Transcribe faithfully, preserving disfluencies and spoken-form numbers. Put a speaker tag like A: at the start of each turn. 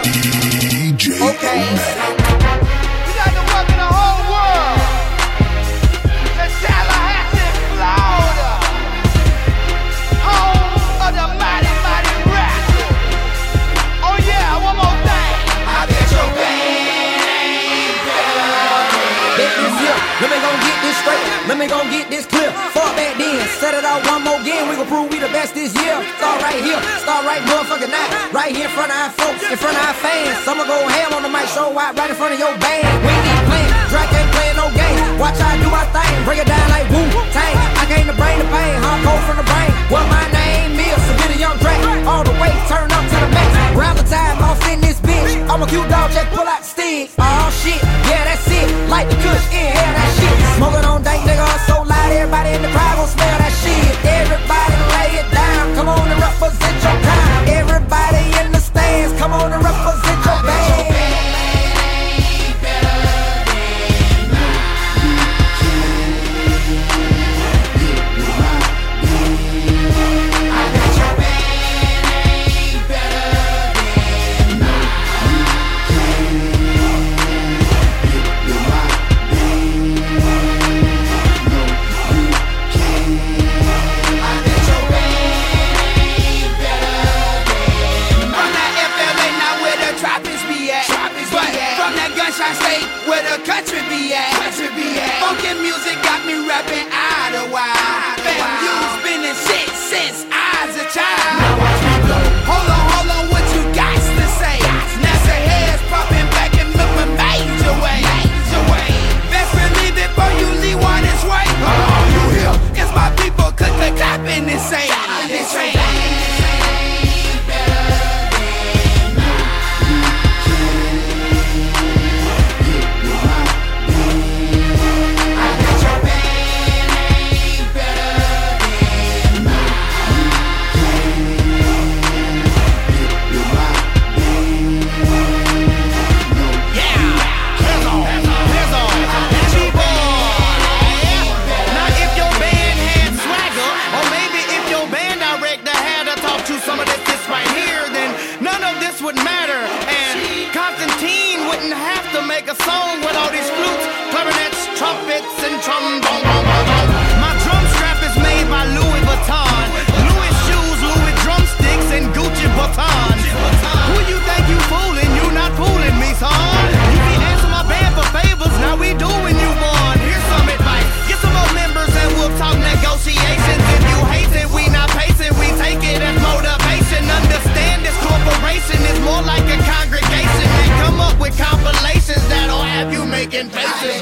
A: D J
B: Okay.
A: Mac.
C: We got to work in the whole world. To Tallahassee, Florida. Home of the mighty, mighty Rascals. Oh yeah, one more thing. I bet your band ain't better.
B: Bet this here, let me gon' get this straight. Let me gon' get this clear. Fuck back then, set it out one more again. We gon' prove we the best this year. Start right here, start right motherfucking now. Right here in front of our folks, in front of our fans. I'ma go ham on the mic, show out right in front of your band. We ain't even playing, Drake ain't playing no game. Watch I do my thing, break it down like Wu-Tang. I came to bring the pain, hardcore from the brain. What my name is, so get a young Drake. All the way, turn up to the max. Round the time, off in this bitch. I'm a cute dog, check, pull out the stick. Oh shit, yeah that's it. Light the kush, inhale that shit. Smoking on dank, nigga, so loud, everybody in the crowd gon' smell that shit. Everybody lay it down, come on and represent your time. Everybody in the stands, come on and represent your band.
C: State where the country be at. Country be at. Funky music got me rapping out a while. Fam, you's been in shit since I was a child. Now watch me blow. Hold on, hold on, what you got to say? Now say heads popping back and look my major way. Major way. Best believe it before you leave one this way. Oh, you here? It's my people cook the clapping and say this ain't.
D: Make a song with all these flutes, clarinets, trumpets, and trombone. My drum strap is made by Louis Vuitton. Louis shoes, Louis drumsticks, and Gucci batons. Who you think you fooling? You not fooling me, son. You be asking my band for favors, now we doing you one. Here's some advice: get some more members and we'll talk negotiations. If you hate it, we not pacing, we take it as motivation. Understand this corporation is more like a congregation. They come up with compilations that'll have you making faces.